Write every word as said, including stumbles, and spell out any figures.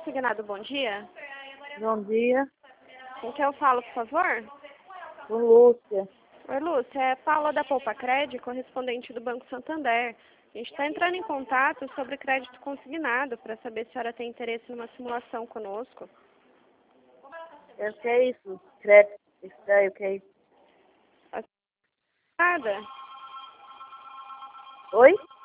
Consignado, bom dia. Bom dia, Com quem eu falo, por favor? com Lúcia. Oi, Lúcia. É Paula da Poupa Crédito, correspondente do Banco Santander. A gente está entrando em contato sobre crédito consignado para saber se a senhora tem interesse numa simulação conosco. É, o que é isso? Crédito, isso daí, o que é isso? Nada? Oi?